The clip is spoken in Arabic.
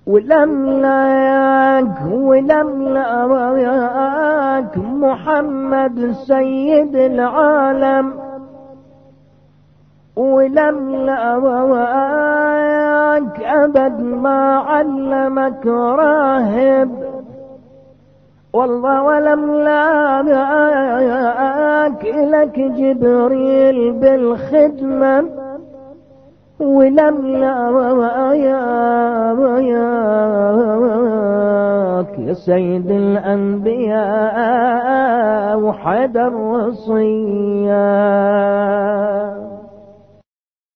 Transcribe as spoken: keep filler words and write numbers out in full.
ولملاك ولملاك محمد سيد العالم، ولملاك أبد ما علمك راهب والله، ولملاك لك جبريل بالخدمة، ولملاك يا سيد الأنبياء وحد الوصية.